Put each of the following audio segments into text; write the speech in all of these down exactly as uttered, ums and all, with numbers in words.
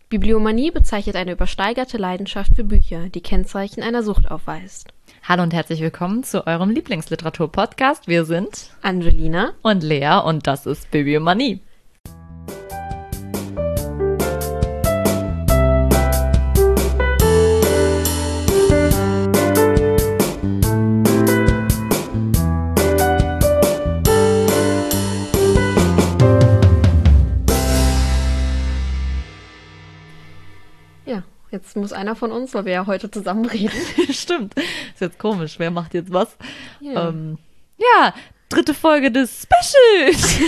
Bibliomanie bezeichnet eine übersteigerte Leidenschaft für Bücher, die Kennzeichen einer Sucht aufweist. Hallo und herzlich willkommen zu eurem Lieblingsliteratur-Podcast. Wir sind Angelina und Lea und das ist Bibliomanie. Jetzt muss einer von uns, weil wir ja heute zusammen reden. Stimmt. Ist jetzt komisch. Wer macht jetzt was? Ja, ähm, ja dritte Folge des Specials.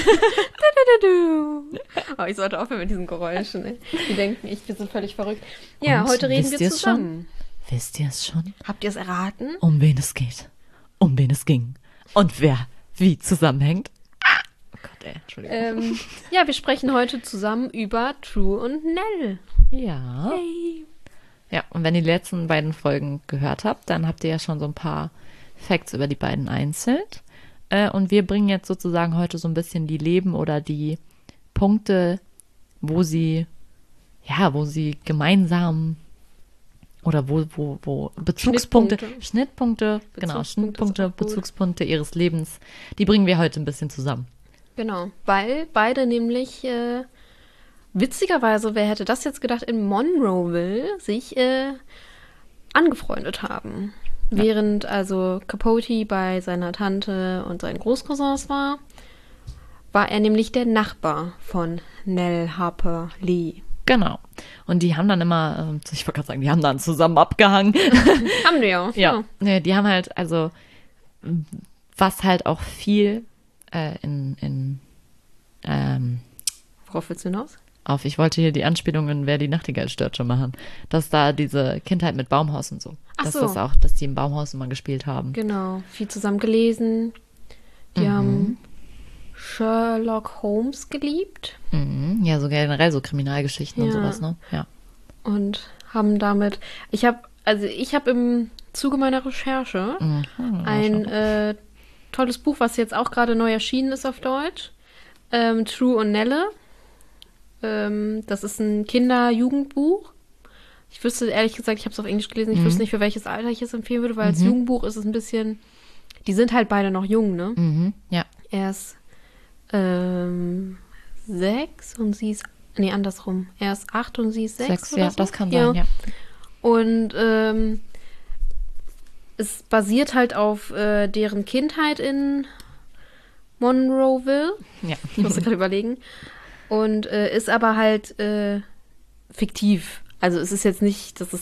Oh, ich sollte aufhören mit diesen Geräuschen. Ey. Die denken, ich, wir sind völlig verrückt. Ja, Und, heute reden wir wisst zusammen. Schon? Wisst ihr es schon? Habt ihr es erraten? Um wen es geht. Um wen es ging. Und wer wie zusammenhängt. Ah! Oh Gott, ey. Entschuldigung. Ähm, ja, wir sprechen heute zusammen über True und Nell. Ja. Hey. Ja, und wenn ihr die letzten beiden Folgen gehört habt, dann habt ihr ja schon so ein paar Facts über die beiden einzeln. Äh, und wir bringen jetzt sozusagen heute so ein bisschen die Leben oder die Punkte, wo sie, ja, wo sie gemeinsam oder wo, wo, wo Bezugspunkte, Schnittpunkte, Schnittpunkte, genau, Schnittpunkte, Bezugspunkte ihres Lebens, die bringen wir heute ein bisschen zusammen. Genau, weil beide nämlich äh, witzigerweise, wer hätte das jetzt gedacht, in Monroeville sich äh, angefreundet haben. Ja. Während also Capote bei seiner Tante und seinen Großcousins war, war er nämlich der Nachbar von Nell Harper Lee. Genau. Und die haben dann immer, ich wollte gerade sagen, die haben dann zusammen abgehangen. Haben die auch. Ja. ja. Die haben halt, also, was halt auch viel äh, in, in ähm, worauf willst du hinaus? Auf, ich wollte hier die Anspielungen, wer die Nachtigall stört, schon machen. Dass da diese Kindheit mit Baumhaus und so. Ach dass so. das auch, dass die im Baumhaus immer gespielt haben. Genau, viel zusammen gelesen. Die mhm. haben Sherlock Holmes geliebt. Mhm. Ja, so generell so Kriminalgeschichten ja. und sowas, ne? Ja. Und haben damit, ich habe, also ich habe im Zuge meiner Recherche mhm. ein äh, tolles Buch, was jetzt auch gerade neu erschienen ist auf Deutsch. Ähm, True und Nelle. Ähm, das ist ein Kinder-Jugendbuch. Ich wüsste, ehrlich gesagt, ich habe es auf Englisch gelesen, ich mhm. wüsste nicht, für welches Alter ich es empfehlen würde, weil mhm. als Jugendbuch ist es ein bisschen, die sind halt beide noch jung, ne? Mhm. Ja. Er ist ähm, sechs und sie ist, nee, andersrum. Er ist acht und sie ist sechs. Sechs, oder ja, so? das kann ja. sein, ja. Und ähm, es basiert halt auf äh, deren Kindheit in Monroeville. Ja. Ich musste gerade überlegen. Und äh, ist aber halt äh, fiktiv. Also es ist jetzt nicht, dass es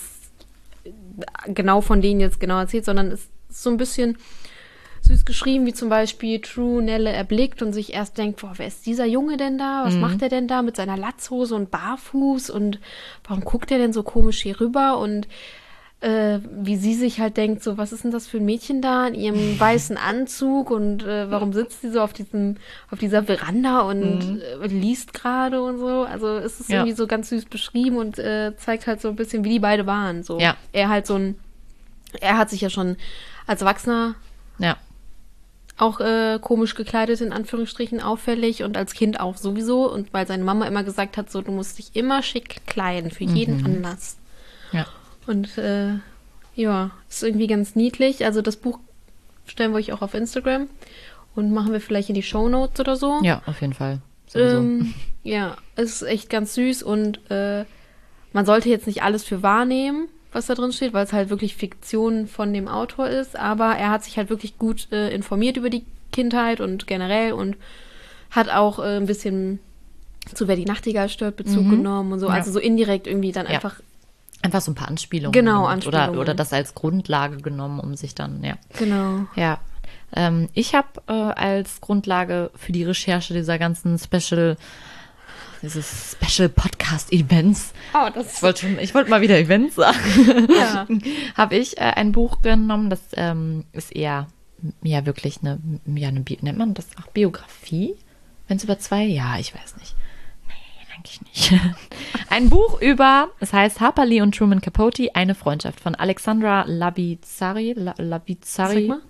genau von denen jetzt genau erzählt, sondern es ist so ein bisschen süß geschrieben, wie zum Beispiel True Nelle erblickt und sich erst denkt, boah, wer ist dieser Junge denn da? Was mhm. macht der denn da mit seiner Latzhose und barfuß? Und warum guckt der denn so komisch hier rüber? Und Äh, wie sie sich halt denkt, so, was ist denn das für ein Mädchen da in ihrem weißen Anzug und äh, warum sitzt sie so auf diesem, auf dieser Veranda und mhm. äh, liest gerade und so. Also es ist ja. irgendwie so ganz süß beschrieben und äh, zeigt halt so ein bisschen, wie die beide waren. So. Ja. Er halt so ein, er hat sich ja schon als Erwachsener ja. auch äh, komisch gekleidet, in Anführungsstrichen, auffällig und als Kind auch sowieso. Und weil seine Mama immer gesagt hat, so, du musst dich immer schick kleiden, für jeden mhm. Anlass. Ja. Und äh, ja, ist irgendwie ganz niedlich. Also das Buch stellen wir euch auch auf Instagram und machen wir vielleicht in die Shownotes oder so. Ja, auf jeden Fall. Ähm, ja, es ist echt ganz süß und äh, man sollte jetzt nicht alles für wahrnehmen, was da drin steht, weil es halt wirklich Fiktion von dem Autor ist. Aber er hat sich halt wirklich gut äh, informiert über die Kindheit und generell und hat auch äh, ein bisschen zu Wer die Nachtigall stört Bezug mhm. genommen und so. Ja. Also so indirekt irgendwie dann ja. einfach Einfach so ein paar Anspielungen. Genau, gemacht. Anspielungen. Oder, oder das als Grundlage genommen, um sich dann, ja. Genau. Ja. Ähm, ich habe äh, als Grundlage für die Recherche dieser ganzen Special, dieses Special Podcast Events, oh, das ich wollte schon, ich wollte mal wieder Events sagen, ja. habe ich äh, ein Buch genommen, das ähm, ist eher, ja wirklich eine, ja eine, nennt man das auch Biografie? Wenn es über zwei, ja, ich weiß nicht. Eigentlich nicht. Ein Buch über, es heißt Harper Lee und Truman Capote, eine Freundschaft von Alexandra Labizzari. La, Labizzari. Sag mal.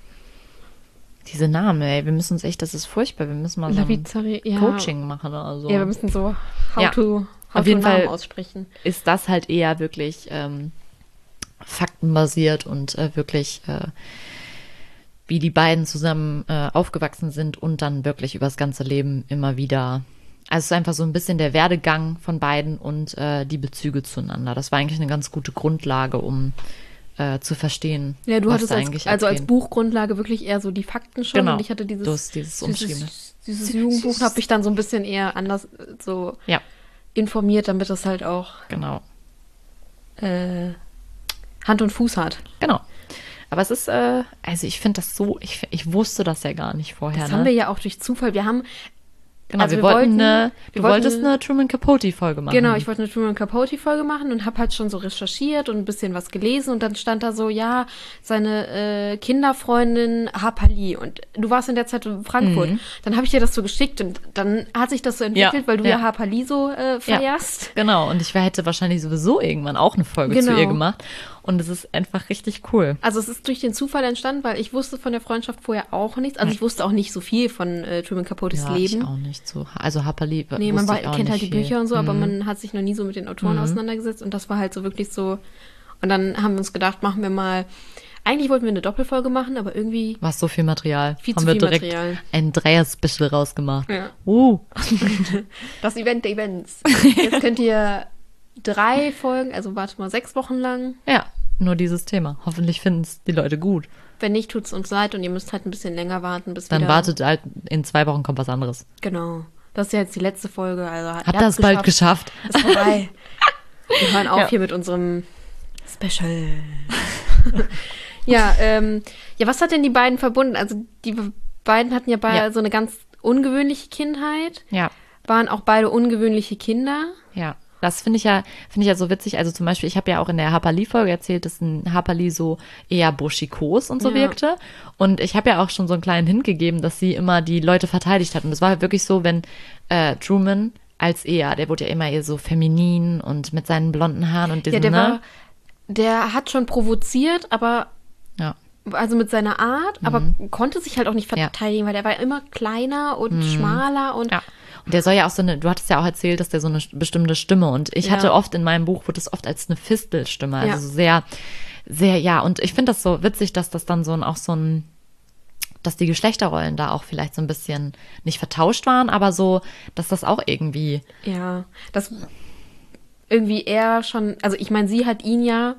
Diese Namen, ey, wir müssen uns echt, das ist furchtbar, wir müssen mal so ein Labizzari, ja. Coaching machen oder so. Ja, wir müssen so how ja. to auf jeden Namen Fall aussprechen. ist das halt eher wirklich ähm, faktenbasiert und äh, wirklich, äh, wie die beiden zusammen äh, aufgewachsen sind und dann wirklich über das ganze Leben immer wieder. Also es ist einfach so ein bisschen der Werdegang von beiden und äh, die Bezüge zueinander. Das war eigentlich eine ganz gute Grundlage, um äh, zu verstehen, Ja, du was hattest da als, eigentlich also als abgeht. Buchgrundlage wirklich eher so die Fakten schon Genau. und ich hatte dieses, Du hast dieses Umschriebene. dieses, dieses Jugendbuch, habe ich dann so ein bisschen eher anders äh, so Ja, informiert, damit es halt auch genau. äh, Hand und Fuß hat. Genau. Aber es ist, äh, also ich finde das so, ich, ich wusste das ja gar nicht vorher. Das ne? haben wir ja auch durch Zufall. Wir haben Genau, also wir, wir wollten wollten- eine, wir du wollten wolltest eine- eine Truman Capote-Folge machen. Genau, ich wollte eine Truman Capote-Folge machen und habe halt schon so recherchiert und ein bisschen was gelesen und dann stand da so, ja, seine äh, Kinderfreundin Hapali und du warst in der Zeit in Frankfurt. Mhm. Dann habe ich dir das so geschickt und dann hat sich das so entwickelt, Ja, weil du ja, ja. Hapali so äh, feierst. Genau, und ich hätte wahrscheinlich sowieso irgendwann auch eine Folge Genau. zu ihr gemacht. Und es ist einfach richtig cool. Also es ist durch den Zufall entstanden, weil ich wusste von der Freundschaft vorher auch nichts. Also ich wusste auch nicht so viel von äh, Truman Capotes Ja, Leben. ich auch nicht so. Also Hapali Nee, man wusste war, ich auch kennt nicht halt die viel. Bücher und so, aber Mhm. man hat sich noch nie so mit den Autoren auseinandergesetzt und das war halt so wirklich so. Und dann haben wir uns gedacht, machen wir mal. Eigentlich wollten wir eine Doppelfolge machen, aber irgendwie. War so viel Material. Viel Haben zu wir viel direkt Material. ein Dreier-Special rausgemacht. Ja. Uh. Das Event der Events. Jetzt könnt ihr drei Folgen, also warte mal, sechs Wochen lang. Ja, nur dieses Thema. Hoffentlich finden es die Leute gut. Wenn nicht, tut's uns leid und ihr müsst halt ein bisschen länger warten, bis Dann wieder. wartet halt, in zwei Wochen kommt was anderes. Genau. Das ist ja jetzt die letzte Folge. Also Habt ihr das bald geschafft? Ist vorbei. Wir hören auf Ja. hier mit unserem Special. ja, ähm, ja, was hat denn die beiden verbunden? Also die beiden hatten ja beide Ja. so eine ganz ungewöhnliche Kindheit, Ja. waren auch beide ungewöhnliche Kinder. Ja, das finde ich ja, finde ich ja so witzig. Also zum Beispiel, ich habe ja auch in der Hapali-Folge erzählt, dass ein Hapali so eher buschikos und so Ja. wirkte. Und ich habe ja auch schon so einen kleinen Hint gegeben, dass sie immer die Leute verteidigt hat. Und es war halt wirklich so, wenn äh, Truman als eher, der wurde ja immer eher so feminin und mit seinen blonden Haaren und Ja, diesen, der ne? war, der hat schon provoziert, aber Ja. also mit seiner Art, aber konnte sich halt auch nicht Mhm. Ja. Mhm. verteidigen, weil der war immer kleiner und schmaler und Ja. Und der soll ja auch so eine, du hattest ja auch erzählt, dass der so eine bestimmte Stimme und ich Ja. hatte oft in meinem Buch, wurde das oft als eine Fistelstimme, also Ja. so sehr, sehr, ja, und ich finde das so witzig, dass das dann so ein, auch so ein, dass die Geschlechterrollen da auch vielleicht so ein bisschen nicht vertauscht waren, aber so, dass das auch irgendwie, ja, das irgendwie eher schon, also ich meine, sie hat ihn ja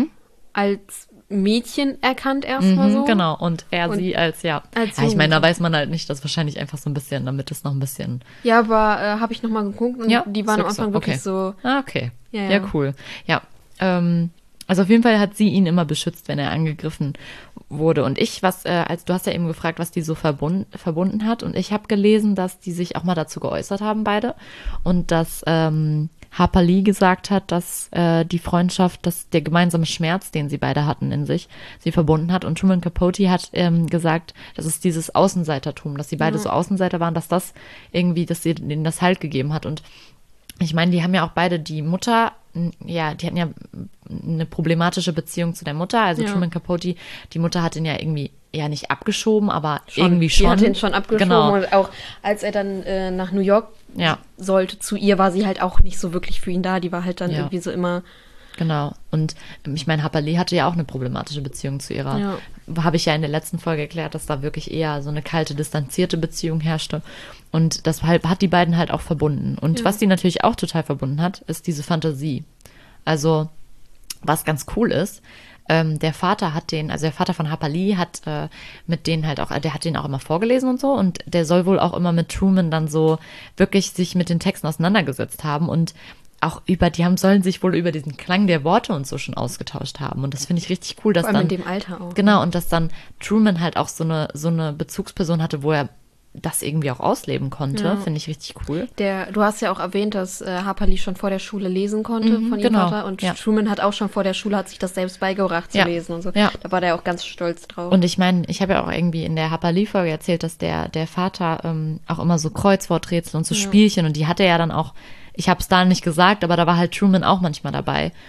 als Mädchen erkannt erstmal mhm, so. genau, und er Und sie als, ja, als ja, ich meine, da Jugendliche. weiß man halt nicht, das wahrscheinlich einfach so ein bisschen, damit es noch ein bisschen, Ja, aber äh, habe ich nochmal geguckt und ja, die waren am ist so, Anfang wirklich okay. so, Ah, okay. Ja, Ja, ja. cool. Ja, ähm, also auf jeden Fall hat sie ihn immer beschützt, wenn er angegriffen wurde. Und ich, was, äh, als du hast ja eben gefragt, was die so verbund, verbunden hat. Und ich habe gelesen, dass die sich auch mal dazu geäußert haben, beide. Und dass ähm, Hapali gesagt hat, dass äh, die Freundschaft, dass der gemeinsame Schmerz, den sie beide hatten in sich, sie verbunden hat. Und Truman Capote hat ähm, gesagt, das ist dieses Außenseitertum, dass sie beide so Außenseiter waren, dass das irgendwie, dass sie denen das Halt gegeben hat. Und ich meine, die haben ja auch beide die Mutter, n- ja, die hatten ja eine problematische Beziehung zu der Mutter. Also Ja. Truman Capote, die Mutter hat ihn ja irgendwie, ja nicht abgeschoben, aber schon, irgendwie schon. Die hat ihn schon abgeschoben Genau. und auch als er dann äh, nach New York Ja. sollte zu ihr, war sie halt auch nicht so wirklich für ihn da. Die war halt dann Ja. irgendwie so immer, Genau. Und ähm, ich meine, Hapali hatte ja auch eine problematische Beziehung zu ihrer. Ja. Habe ich ja in der letzten Folge erklärt, dass da wirklich eher so eine kalte, distanzierte Beziehung herrschte. Und deshalb hat die beiden halt auch verbunden. Und Ja. was die natürlich auch total verbunden hat, ist diese Fantasie. Also, was ganz cool ist, ähm, der Vater hat den, also der Vater von Hapali hat äh, mit denen halt auch, der hat den auch immer vorgelesen und so und der soll wohl auch immer mit Truman dann so wirklich sich mit den Texten auseinandergesetzt haben und auch über, die haben, sollen sich wohl über diesen Klang der Worte und so schon ausgetauscht haben. Und das finde ich richtig cool, dass vor allem dann, in dem Alter auch. genau, und dass dann Truman halt auch so eine, so eine Bezugsperson hatte, wo er das irgendwie auch ausleben konnte. Ja. Finde ich richtig cool. Der, du hast ja auch erwähnt, dass äh, Hapali schon vor der Schule lesen konnte Mhm, von ihrem genau, Vater und ja. Truman hat auch schon vor der Schule, hat sich das selbst beigebracht zu Ja, lesen und so. ja. Da war der auch ganz stolz drauf. Und ich meine, ich habe ja auch irgendwie in der Hapali-Folge erzählt, dass der, der Vater ähm, auch immer so Kreuzworträtsel und so Ja. Spielchen und die hatte er dann auch, ich habe es da nicht gesagt, aber da war halt Truman auch manchmal dabei.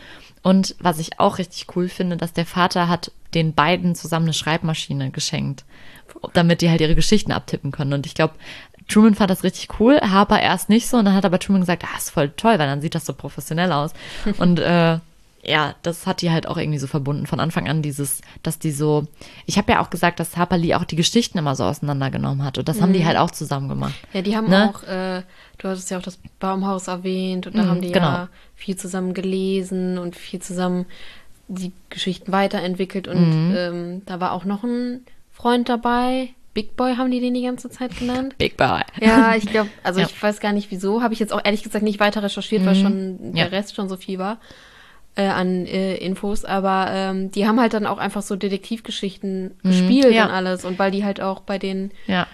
Und was ich auch richtig cool finde, dass der Vater hat den beiden zusammen eine Schreibmaschine geschenkt, damit die halt ihre Geschichten abtippen können. Und ich glaube, Truman fand das richtig cool, Harper erst nicht so. Und dann hat aber Truman gesagt, ah, ist voll toll, weil dann sieht das so professionell aus. Und äh, ja, das hat die halt auch irgendwie so verbunden. Von Anfang an dieses, dass die so, ich habe ja auch gesagt, dass Harper Lee auch die Geschichten immer so auseinandergenommen hat. Und das mhm. haben die halt auch zusammen gemacht. Ja, die haben ne? auch, äh, du hattest ja auch das Baumhaus erwähnt. Und da mhm, haben die genau. ja viel zusammen gelesen und viel zusammen die Geschichten weiterentwickelt. Und mhm. ähm, da war auch noch ein Freund dabei. Big Boy haben die den die ganze Zeit genannt. Big Boy. Ja, ich glaube, also ja. ich weiß gar nicht wieso. Habe ich jetzt auch ehrlich gesagt nicht weiter recherchiert, mhm. weil schon der ja. Rest schon so viel war. Äh, an äh, Infos, aber ähm, die haben halt dann auch einfach so Detektivgeschichten mhm, gespielt ja. und alles und weil die halt auch bei den ja.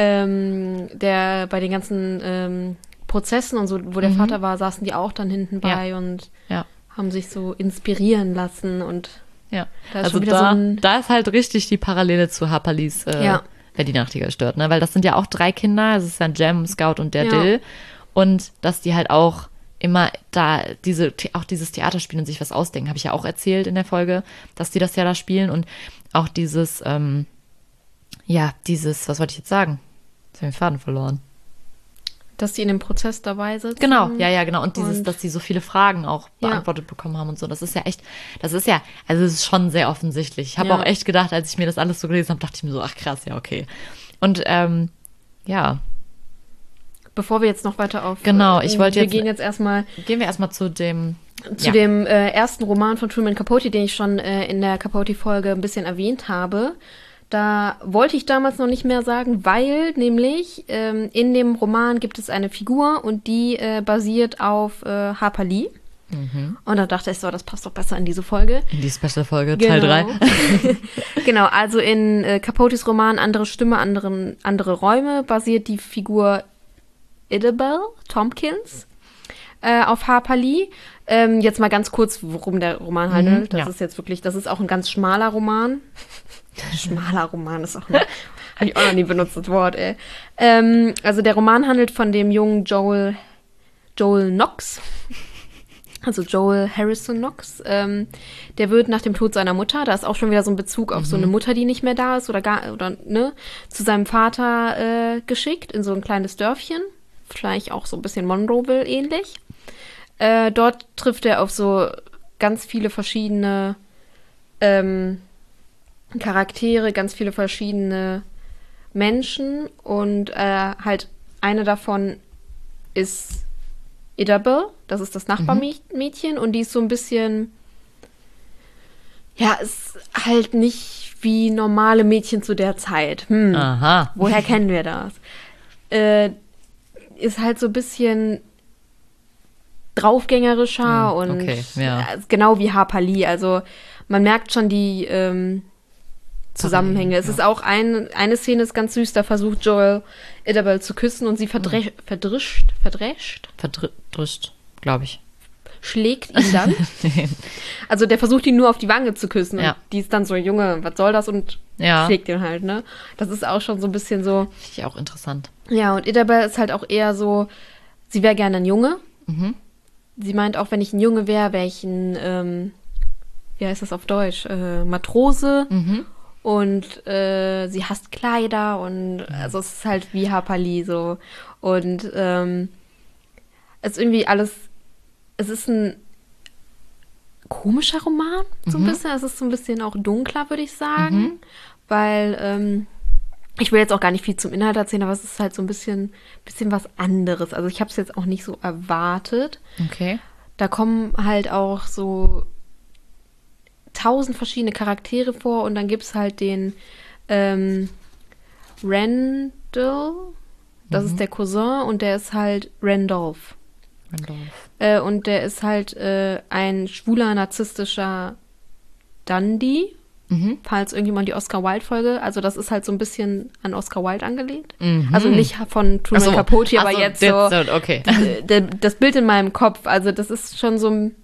ähm, der bei den ganzen ähm, Prozessen und so, wo der mhm. Vater war, saßen die auch dann hinten bei ja. und ja. haben sich so inspirieren lassen und ja, da ist also schon wieder da, so ein da ist halt richtig die Parallele zu Harper Lees äh, ja. Wer die Nachtigall stört, ne? Weil das sind ja auch drei Kinder, es ist dann Jem, Scout und der ja. Dill und dass die halt auch immer da diese auch dieses Theater spielen und sich was ausdenken, habe ich ja auch erzählt in der Folge, dass die das ja da spielen und auch dieses, ähm, ja, dieses, was wollte ich jetzt sagen? Jetzt habe ich den Faden verloren. Dass die in dem Prozess dabei sitzen. Genau, ja, ja, genau. Und dieses, und dass die so viele Fragen auch beantwortet ja. bekommen haben und so. Das ist ja echt, das ist ja, also es ist schon sehr offensichtlich. Ich habe ja. auch echt gedacht, als ich mir das alles so gelesen habe, dachte ich mir so, ach krass, ja, okay. Und ähm, ja, bevor wir jetzt noch weiter auf... Genau, ich wollte jetzt... Wir gehen jetzt erstmal... Gehen wir erstmal zu dem... Zu ja. dem äh, ersten Roman von Truman Capote, den ich schon äh, in der Capote-Folge ein bisschen erwähnt habe. Da wollte ich damals noch nicht mehr sagen, weil nämlich ähm, in dem Roman gibt es eine Figur und die äh, basiert auf äh, Harper Lee. Mhm. Und da dachte ich so, das passt doch besser in diese Folge. In die Special-Folge, genau. Teil drei. Genau, also in äh, Capotes Roman Andere Stimme, anderen, andere Räume basiert die Figur Idabel Tompkins äh, auf Harper Lee. Ähm, jetzt mal ganz kurz, worum der Roman handelt. Das ja. ist jetzt wirklich, das ist auch ein ganz schmaler Roman. Schmaler Roman ist auch ein, habe ich auch noch nie benutzt, das Wort, ey. Ähm, also der Roman handelt von dem jungen Joel, Joel Knox. Also Joel Harrison Knox. Ähm, der wird nach dem Tod seiner Mutter, da ist auch schon wieder so ein Bezug auf mhm. so eine Mutter, die nicht mehr da ist oder gar, oder, ne, zu seinem Vater äh, geschickt in so ein kleines Dörfchen. Vielleicht auch so ein bisschen Monroeville ähnlich. Äh, dort trifft er auf so ganz viele verschiedene ähm, Charaktere, ganz viele verschiedene Menschen und äh, halt eine davon ist Idabel, das ist das Nachbarmädchen mhm. und die ist so ein bisschen, ja, ist halt nicht wie normale Mädchen zu der Zeit. Hm, Aha. Woher kennen wir das? Äh, ist halt so ein bisschen draufgängerischer hm, und okay, ja. genau wie Harper Lee. Also man merkt schon die ähm, Zusammenhänge. Okay, es ja. ist auch ein, eine Szene ist ganz süß, da versucht Joel Idabel zu küssen und sie verdre- hm. verdrischt, verdrescht? Verdrischt, glaube ich. Schlägt ihn dann. Also der versucht ihn nur auf die Wange zu küssen ja. und die ist dann so, Junge, was soll das? Und ja. schlägt ihn halt, ne? Das ist auch schon so ein bisschen so. Finde ich auch interessant. Ja, und Idabel ist halt auch eher so, sie wäre gerne ein Junge. Mhm. Sie meint auch, wenn ich ein Junge wäre, wäre ich ein, ähm, wie heißt das auf Deutsch? Äh, Matrose. Mhm. Und äh, sie hasst Kleider und also es ist halt wie Harper Lee so. Und ähm, es ist irgendwie alles, es ist ein komischer Roman, so ein mhm. bisschen. Es ist so ein bisschen auch dunkler, würde ich sagen. Mhm. Weil, ähm, ich will jetzt auch gar nicht viel zum Inhalt erzählen, aber es ist halt so ein bisschen, bisschen was anderes. Also ich habe es jetzt auch nicht so erwartet. Okay. Da kommen halt auch so tausend verschiedene Charaktere vor und dann gibt es halt den ähm, Randall, das mhm. ist der Cousin und der ist halt Randolph. Randolph. Äh, und der ist halt äh, ein schwuler, narzisstischer Dundee, mhm. falls irgendjemand die Oscar Wilde-Folge, also das ist halt so ein bisschen an Oscar Wilde angelehnt. Mhm. Also nicht von Truman so. Capote, aber so, jetzt so, so okay. d- d- das Bild in meinem Kopf, also das ist schon so ein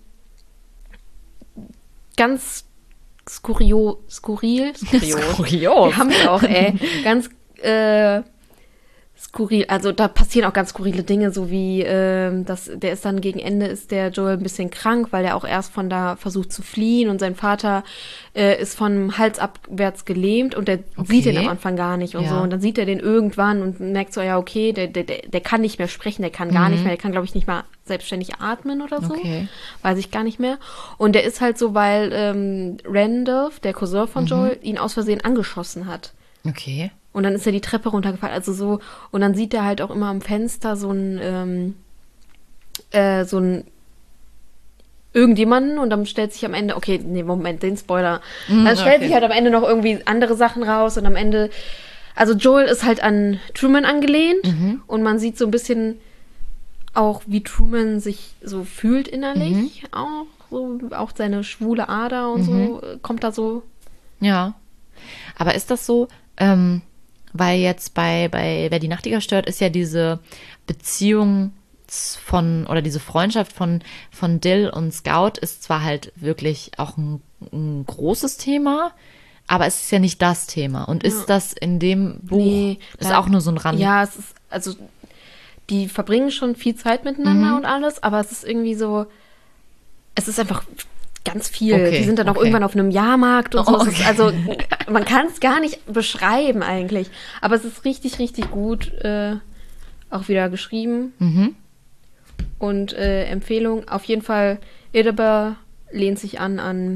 ganz skurrio, skurril, skurril. Skurril. Wir haben es auch, ey. Ganz äh, skurril. Also da passieren auch ganz skurrile Dinge, so wie, ähm, dass der ist dann gegen Ende ist der Joel ein bisschen krank, weil er auch erst von da versucht zu fliehen und sein Vater äh, ist vom Hals abwärts gelähmt und der Okay. sieht ihn am Anfang gar nicht und Ja. so. Und dann sieht er den irgendwann und merkt so, ja, okay, der, der, der der kann nicht mehr sprechen, der kann gar nicht mehr, der kann, glaube ich, nicht mal selbstständig atmen oder so. Okay. Weiß ich gar nicht mehr. Und der ist halt so, weil ähm, Randolph, der Cousin von Joel, ihn aus Versehen angeschossen hat. Okay. Und dann ist er die Treppe runtergefallen, also so, und dann sieht er halt auch immer am Fenster so ein, ähm, äh, so ein irgendjemanden und dann stellt sich am Ende, okay, nee, Moment, den Spoiler. Dann stellt okay. sich halt am Ende noch irgendwie andere Sachen raus und am Ende, also Joel ist halt an Truman angelehnt und man sieht so ein bisschen auch, wie Truman sich so fühlt innerlich, auch so, auch seine schwule Ader und so, äh, kommt da so. Ja. Aber ist das so, ähm, weil jetzt bei, bei Wer die Nachtigall stört, ist ja diese Beziehung von, oder diese Freundschaft von, von Dill und Scout ist zwar halt wirklich auch ein, ein großes Thema, aber es ist ja nicht das Thema. Und ist das in dem Buch, Nee, ist da- auch nur so ein Rand. Ja, es ist, also die verbringen schon viel Zeit miteinander und alles, aber es ist irgendwie so, es ist einfach ganz viel. Okay, Die sind dann auch okay. irgendwann auf einem Jahrmarkt und so. Oh, Es ist, also man kann es gar nicht beschreiben eigentlich, aber es ist richtig, richtig gut äh, auch wieder geschrieben. Mhm. Und äh, Empfehlung, auf jeden Fall, Idabel lehnt sich an an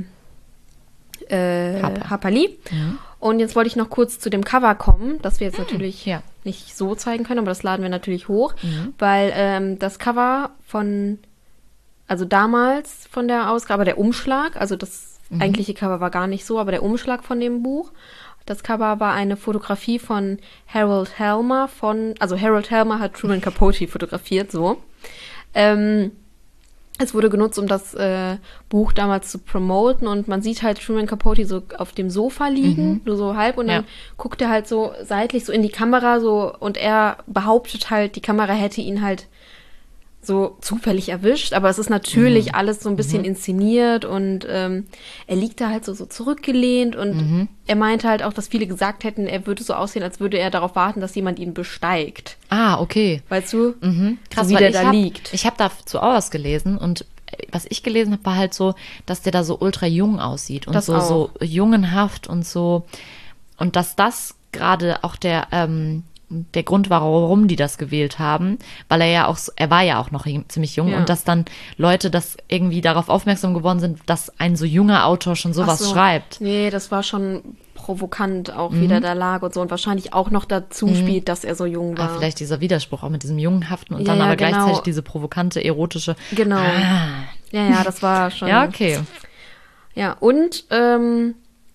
äh, Harper. Harper Lee. Und jetzt wollte ich noch kurz zu dem Cover kommen, das wir jetzt natürlich ja. nicht so zeigen können, aber das laden wir natürlich hoch, weil ähm, das Cover von, also damals von der Ausgabe, der Umschlag, also das eigentliche Cover war gar nicht so, aber der Umschlag von dem Buch, das Cover war eine Fotografie von Harold Helmer von, also Harold Helmer hat Truman Capote fotografiert, so. Ähm, es wurde genutzt, um das äh, Buch damals zu promoten und man sieht halt Truman Capote so auf dem Sofa liegen, nur so halb und Ja. dann guckt er halt so seitlich so in die Kamera so und er behauptet halt, die Kamera hätte ihn halt so zufällig erwischt, aber es ist natürlich alles so ein bisschen inszeniert und ähm, er liegt da halt so, so zurückgelehnt und er meinte halt auch, dass viele gesagt hätten, er würde so aussehen, als würde er darauf warten, dass jemand ihn besteigt. Ah, okay. Weißt du? Krass, so wie weil der ich da hab, liegt. Ich habe dazu auch was gelesen und äh, was ich gelesen habe, war halt so, dass der da so ultra jung aussieht und Das so, auch. so jungenhaft und so. Und dass das gerade auch der, ähm, der Grund war, warum die das gewählt haben, weil er ja auch, so- er war ja auch noch ziemlich jung Ja. und dass dann Leute das irgendwie darauf aufmerksam geworden sind, dass ein so junger Autor schon sowas Ach so. schreibt. Nee, das war schon provokant auch wieder der Lage und so und wahrscheinlich auch noch dazu spielt, dass er so jung war. Ah, vielleicht dieser Widerspruch auch mit diesem jungenhaften und Ja, dann ja, aber genau. gleichzeitig diese provokante, erotische. Genau. Ah, Ja, ja, das war schon. ja, okay. Ja, und ähm,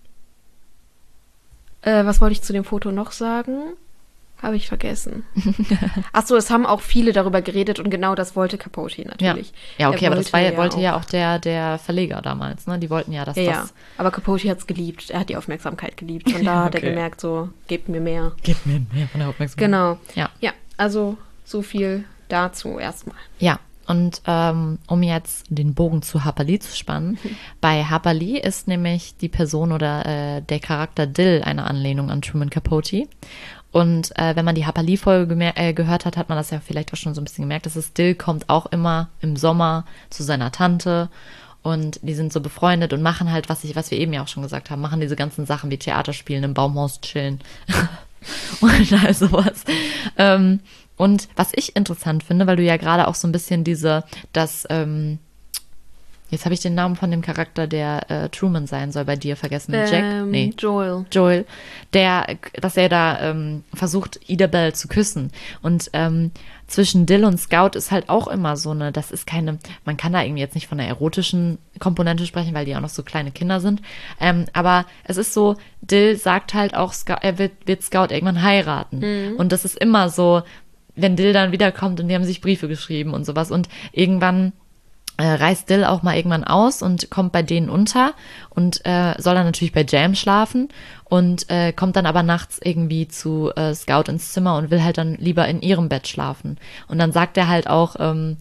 äh, was wollte ich zu dem Foto noch sagen? Habe ich vergessen. Ach so, es haben auch viele darüber geredet und genau das wollte Capote Ja, natürlich. ja okay, Er aber das war, ja, wollte auch- ja auch der, der Verleger damals, ne? Die wollten ja, dass Ja, ja. das. Aber Capote hat es geliebt. Er hat die Aufmerksamkeit geliebt. Und da hat er Okay. gemerkt, so, gebt mir mehr. Gib mir mehr von der Aufmerksamkeit. Genau. Ja. Ja, also so viel dazu erstmal. Ja, und ähm, um jetzt den Bogen zu Harper Lee zu spannen, bei Harper Lee ist nämlich die Person oder äh, der Charakter Dill eine Anlehnung an Truman Capote. Und äh, wenn man die Harper Lee-Folge gemer- äh, gehört hat, hat man das ja vielleicht auch schon so ein bisschen gemerkt, dass es Dill kommt auch immer im Sommer zu seiner Tante und die sind so befreundet und machen halt, was ich, was wir eben ja auch schon gesagt haben, machen diese ganzen Sachen wie Theater spielen, im Baumhaus chillen und all sowas. Ähm, und was ich interessant finde, weil du ja gerade auch so ein bisschen diese, das, ähm, jetzt habe ich den Namen von dem Charakter, der äh, Truman sein soll, bei dir vergessen. Jack? Ähm, Nee. Joel. Joel, der, dass er da ähm, versucht, Idabel zu küssen. Und ähm, zwischen Dill und Scout ist halt auch immer so eine, das ist keine, man kann da irgendwie jetzt nicht von einer erotischen Komponente sprechen, weil die auch noch so kleine Kinder sind. Ähm, aber es ist so, Dill sagt halt auch, Scout, er wird, wird Scout irgendwann heiraten. Und das ist immer so, wenn Dill dann wiederkommt und die haben sich Briefe geschrieben und sowas. Und irgendwann äh, reist Dill auch mal irgendwann aus und kommt bei denen unter und äh, soll dann natürlich bei Jam schlafen und äh, kommt dann aber nachts irgendwie zu äh, Scout ins Zimmer und will halt dann lieber in ihrem Bett schlafen. Und dann sagt er halt auch, ähm,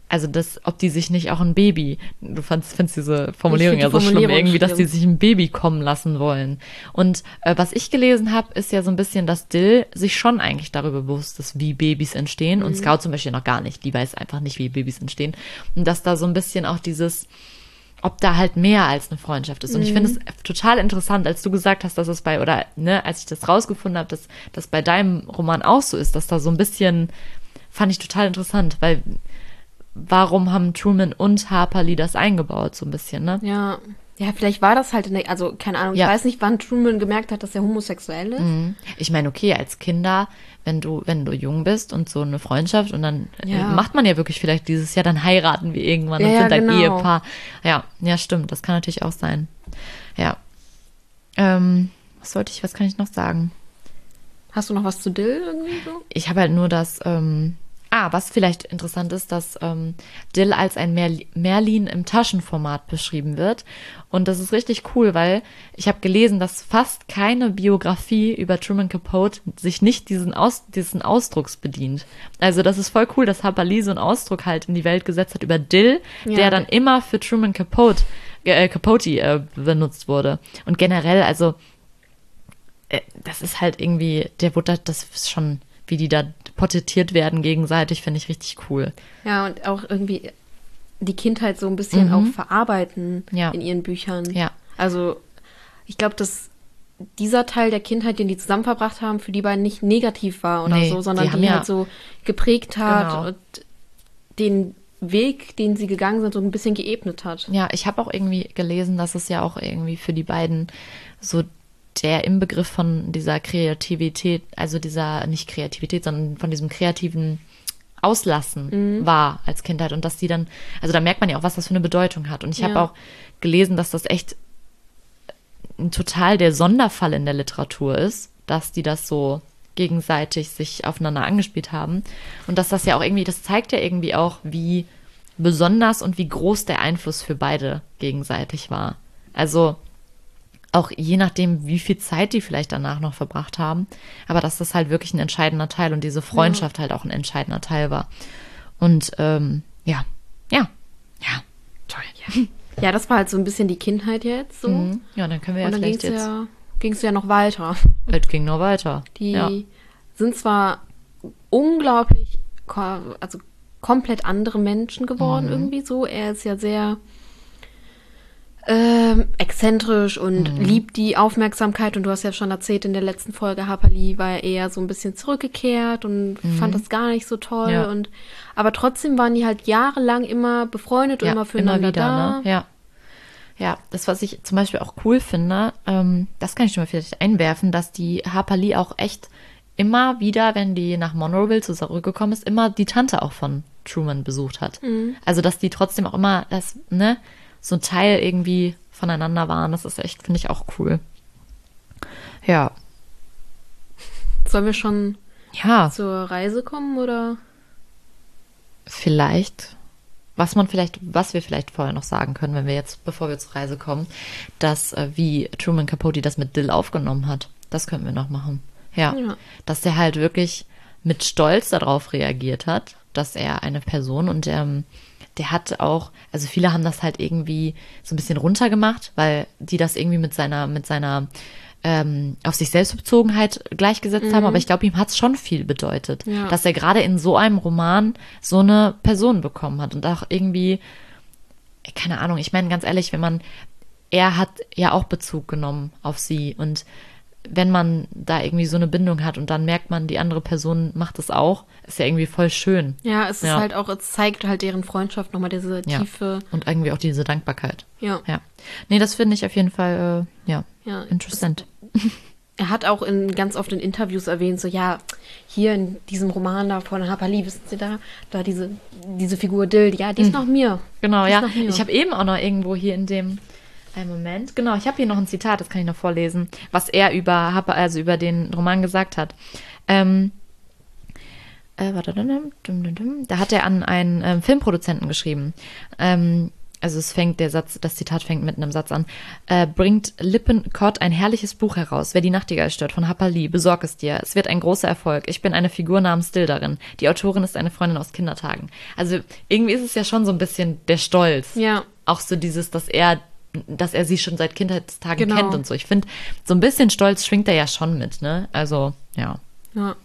also das, ob die sich nicht auch ein Baby, du fandst, findest diese Formulierung Ich ja find so die schlimm, Formulierung irgendwie, dass die schlimm. sich ein Baby kommen lassen wollen. Und äh, was ich gelesen habe, ist ja so ein bisschen, dass Dill sich schon eigentlich darüber bewusst ist, wie Babys entstehen. Und Scout zum Beispiel noch gar nicht. Die weiß einfach nicht, wie Babys entstehen. Und dass da so ein bisschen auch dieses, ob da halt mehr als eine Freundschaft ist. Und ich finde es total interessant, als du gesagt hast, dass es bei, oder ne, als ich das rausgefunden habe, dass das bei deinem Roman auch so ist, dass da so ein bisschen, fand ich total interessant, weil warum haben Truman und Harper Lee das eingebaut, so ein bisschen, ne? Ja. Ja, vielleicht war das halt in der, also keine Ahnung, Ja. ich weiß nicht, wann Truman gemerkt hat, dass er homosexuell ist. Ich meine, okay, als Kinder, wenn du, wenn du jung bist und so eine Freundschaft und dann äh, Ja. macht man ja wirklich vielleicht dieses Jahr, dann heiraten wir irgendwann Ja, und ja, sind ein genau. Ehepaar. Ja, ja, stimmt, das kann natürlich auch sein. Ja. Ähm, was sollte ich, was kann ich noch sagen? Hast du noch was zu Dill irgendwie so? Ich habe halt nur das, ähm, ah, was vielleicht interessant ist, dass ähm, Dill als ein Merl- Merlin im Taschenformat beschrieben wird. Und das ist richtig cool, weil ich habe gelesen, dass fast keine Biografie über Truman Capote sich nicht diesen, Aus, diesen Ausdrucks bedient. Also das ist voll cool, dass Harper Lee so einen Ausdruck halt in die Welt gesetzt hat über Dill, Ja. der dann immer für Truman Capote, äh, Capote äh, benutzt wurde. Und generell, also äh, das ist halt irgendwie, der wurde, da- das ist schon, wie die da porträtiert werden gegenseitig, finde ich richtig cool. Ja, und auch irgendwie die Kindheit so ein bisschen auch verarbeiten Ja. in ihren Büchern. Ja. Also ich glaube, dass dieser Teil der Kindheit, den die zusammen verbracht haben, für die beiden nicht negativ war oder Nee, so, sondern die die, haben ja- halt so geprägt hat Genau. und den Weg, den sie gegangen sind, so ein bisschen geebnet hat. Ja, ich habe auch irgendwie gelesen, dass es ja auch irgendwie für die beiden so der Inbegriff von dieser Kreativität, also dieser, nicht Kreativität, sondern von diesem kreativen Auslassen war als Kindheit und dass die dann, also da merkt man ja auch, was das für eine Bedeutung hat. Und ich habe Ja. auch gelesen, dass das echt ein total der Sonderfall in der Literatur ist, dass die das so gegenseitig sich aufeinander angespielt haben. Und dass das ja auch irgendwie, das zeigt ja irgendwie auch, wie besonders und wie groß der Einfluss für beide gegenseitig war. Also auch je nachdem, wie viel Zeit die vielleicht danach noch verbracht haben, aber dass das halt wirklich ein entscheidender Teil und diese Freundschaft halt auch ein entscheidender Teil war. Und ähm, ja, ja, ja, toll. Ja, das war halt so ein bisschen die Kindheit jetzt so. Mhm. Ja, dann können wir ja Und dann ging vielleicht es jetzt, ja, ging's ja noch weiter. es ging noch weiter. Die ja. sind zwar unglaublich, ko- also komplett andere Menschen geworden irgendwie so. Er ist ja sehr ähm, exzentrisch und liebt die Aufmerksamkeit. Und du hast ja schon erzählt, in der letzten Folge Harper Lee war er eher so ein bisschen zurückgekehrt und fand das gar nicht so toll. Ja. Und aber trotzdem waren die halt jahrelang immer befreundet und ja, immer füreinander da. ne? Ja. Ja, das, was ich zum Beispiel auch cool finde, ähm, das kann ich schon mal vielleicht einwerfen, dass die Harper Lee auch echt immer wieder, wenn die nach Monroeville zurückgekommen ist, immer die Tante auch von Truman besucht hat. Also, dass die trotzdem auch immer das, ne, so ein Teil irgendwie voneinander waren. Das ist echt, finde ich auch cool. Ja. Sollen wir schon Ja, zur Reise kommen oder? vielleicht, was man vielleicht, was wir vielleicht vorher noch sagen können, wenn wir jetzt, bevor wir zur Reise kommen, dass äh, wie Truman Capote das mit Dill aufgenommen hat. Das könnten wir noch machen. Ja. Ja. Dass der halt wirklich mit Stolz darauf reagiert hat, dass er eine Person und ähm, der hat auch, also viele haben das halt irgendwie so ein bisschen runtergemacht, weil die das irgendwie mit seiner, mit seiner ähm, auf sich Selbstbezogenheit gleichgesetzt haben, aber ich glaube, ihm hat es schon viel bedeutet, Ja. dass er gerade in so einem Roman so eine Person bekommen hat und auch irgendwie, keine Ahnung, ich meine ganz ehrlich, wenn man, er hat ja auch Bezug genommen auf sie und wenn man da irgendwie so eine Bindung hat und dann merkt man, die andere Person macht es auch, ist ja irgendwie voll schön. Ja, es ist Ja. halt auch, es zeigt halt deren Freundschaft nochmal diese Ja. tiefe. Und irgendwie auch diese Dankbarkeit. Ja. Ja. Nee, das finde ich auf jeden Fall, äh, ja, Ja. interessant. Er hat auch in, ganz oft in Interviews erwähnt, so ja, hier in diesem Roman da von Harper Lee, wissen Sie da, da diese, diese Figur Dill, ja, die ist nach mir. Genau, Die ist ja. nach mir. Ich habe eben auch noch irgendwo hier in dem, einen Moment, genau, ich habe hier noch ein Zitat, das kann ich noch vorlesen, was er über, Harper- also über den Roman gesagt hat. Ähm, äh, warte, dum, dum, dum, dum. Da hat er an einen ähm, Filmproduzenten geschrieben. Ähm, also es fängt, der Satz, das Zitat fängt mit einem Satz an, äh, bringt Lippincott ein herrliches Buch heraus, Wer die Nachtigall stört, von Harper Lee, besorg es dir, es wird ein großer Erfolg, ich bin eine Figur namens Dill darin, die Autorin ist eine Freundin aus Kindertagen. Also irgendwie ist es ja schon so ein bisschen der Stolz. Ja. Auch so dieses, dass er, dass er sie schon seit Kindheitstagen Genau. kennt und so. Ich finde, so ein bisschen Stolz schwingt er ja schon mit, ne? Also, ja. Ja.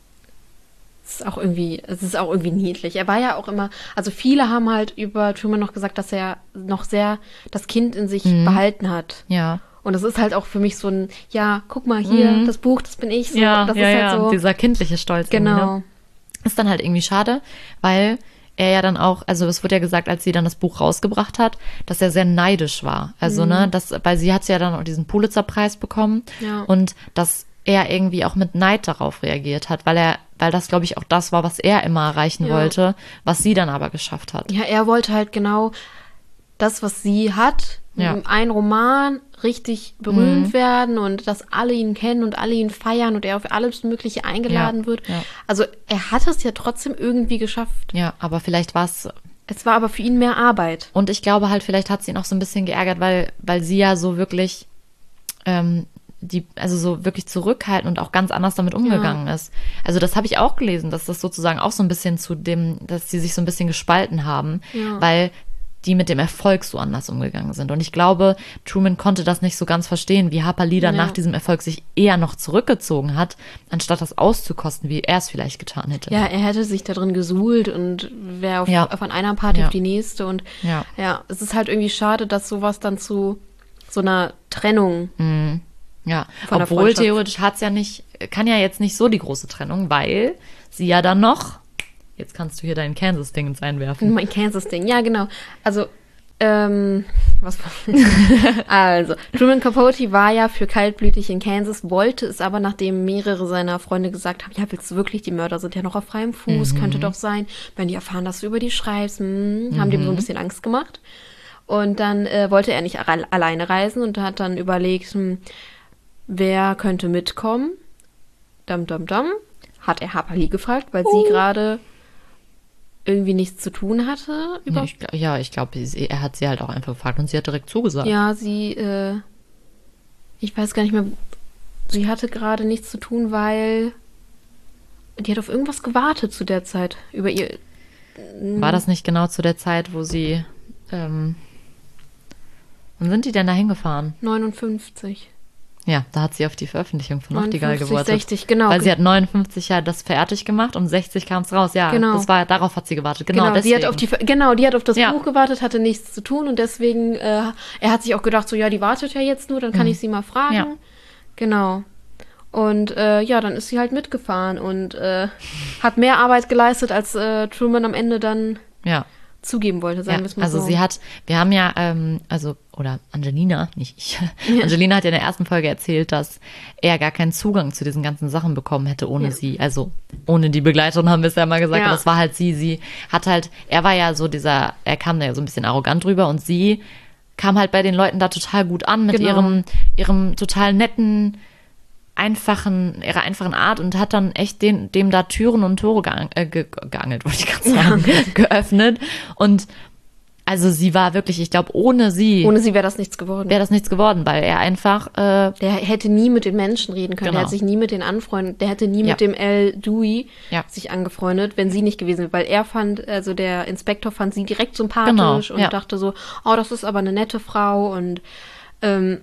Es ist auch irgendwie, es ist auch irgendwie niedlich. Er war ja auch immer, also viele haben halt über Truman noch gesagt, dass er noch sehr das Kind in sich Mhm. behalten hat. Ja. Und das ist halt auch für mich so ein, ja, guck mal hier, Mhm. das Buch, das bin ich. So, ja, das ja, ist halt ja. so. Dieser kindliche Stolz. irgendwie, Genau. Ne? Ist dann halt irgendwie schade, weil er ja dann auch, also es wurde ja gesagt, als sie dann das Buch rausgebracht hat, dass er sehr neidisch war. Also, Mhm. ne, das, weil sie hat ja dann auch diesen Pulitzer-Preis bekommen Ja. und dass er irgendwie auch mit Neid darauf reagiert hat, weil er, weil das, glaube ich, auch das war, was er immer erreichen Ja. wollte, was sie dann aber geschafft hat. Ja, er wollte halt genau das, was sie hat, Ja. ein Roman richtig berühmt Mhm. werden und dass alle ihn kennen und alle ihn feiern und er auf alles Mögliche eingeladen Ja, wird. ja. Also er hat es ja trotzdem irgendwie geschafft. Ja, aber vielleicht war es. Es war aber für ihn mehr Arbeit. Und ich glaube halt, vielleicht hat sie ihn auch so ein bisschen geärgert, weil, weil sie ja so wirklich, ähm, die, also so wirklich zurückhaltend und auch ganz anders damit umgegangen ist. Also das habe ich auch gelesen, dass das sozusagen auch so ein bisschen zu dem, dass sie sich so ein bisschen gespalten haben, Ja. weil die mit dem Erfolg so anders umgegangen sind. Und ich glaube, Truman konnte das nicht so ganz verstehen, wie Harper Lee dann Ja. nach diesem Erfolg sich eher noch zurückgezogen hat, anstatt das auszukosten, wie er es vielleicht getan hätte. Ja, er hätte sich da drin gesuhlt und wäre auf, Ja. von einer Party Ja. auf die nächste. Und Ja. ja, es ist halt irgendwie schade, dass sowas dann zu so einer Trennung. Ja, Von der obwohl Freundschaft. theoretisch hat's ja nicht, kann ja jetzt nicht so die große Trennung, weil sie ja dann noch, jetzt kannst du hier dein Kansas-Dingens einwerfen. Mein Kansas-Ding, ja, genau. Also, ähm, was war Also, Truman Capote war ja für kaltblütig in Kansas, wollte es aber, nachdem mehrere seiner Freunde gesagt haben, ja, willst du wirklich, die Mörder sind ja noch auf freiem Fuß, Mhm. könnte doch sein, wenn die erfahren, dass du über die schreibst, hm, haben dem so ein bisschen Angst gemacht. Und dann äh, wollte er nicht alle- alleine reisen und hat dann überlegt, hm, wer könnte mitkommen? Dam, dam, dam. Hat er Harper Lee gefragt, weil Oh. sie gerade irgendwie nichts zu tun hatte. Über Ja, ich, gl- ja, ich glaube, er hat sie halt auch einfach gefragt und sie hat direkt zugesagt. Ja, sie, äh, ich weiß gar nicht mehr, sie hatte gerade nichts zu tun, weil die hat auf irgendwas gewartet zu der Zeit. Über ihr. War das nicht genau zu der Zeit, wo sie, ähm, wann sind die denn da hingefahren? neunundfünfzig. Ja, da hat sie auf die Veröffentlichung von Nachtigall neunundfünfzig, gewartet. sechzig, genau. Weil sie hat neunundfünfzig ja das fertig gemacht und sechzig kam es raus. Ja, Genau. das war, darauf hat sie gewartet. Genau, Genau, die deswegen. hat auf die, genau, die hat auf das Ja. Buch gewartet, hatte nichts zu tun und deswegen, äh, er hat sich auch gedacht, so, ja, die wartet ja jetzt nur, dann kann ich sie mal fragen. Ja. Genau. Und äh, ja, dann ist sie halt mitgefahren und äh, hat mehr Arbeit geleistet, als äh, Truman am Ende dann ja. zugeben wollte, sagen Ja, wir es mal also so. sie hat, wir haben ja, ähm, also, oder Angelina, nicht ich, Angelina hat ja in der ersten Folge erzählt, dass er gar keinen Zugang zu diesen ganzen Sachen bekommen hätte ohne Ja. sie. Also ohne die Begleitung haben wir es ja mal gesagt, Ja. aber es war halt sie, sie hat halt, er war ja so dieser, er kam da ja so ein bisschen arrogant drüber und sie kam halt bei den Leuten da total gut an mit Genau. ihrem, ihrem total netten, einfachen, ihrer einfachen Art und hat dann echt den, dem da Türen und Tore geang, äh, ge, geangelt, wollte ich gerade sagen, geöffnet. Und also sie war wirklich, ich glaube, ohne sie Ohne sie wäre das nichts geworden. wäre das nichts geworden, weil er einfach, äh, Der hätte nie mit den Menschen reden können. Genau. Der hat sich nie mit den anfreundet. Der hätte nie Ja. mit dem L. Dewey Ja. sich angefreundet, wenn sie nicht gewesen wäre. Weil er fand, also der Inspektor fand sie direkt sympathisch Genau, und ja. dachte so, oh, das ist aber eine nette Frau. Und ähm,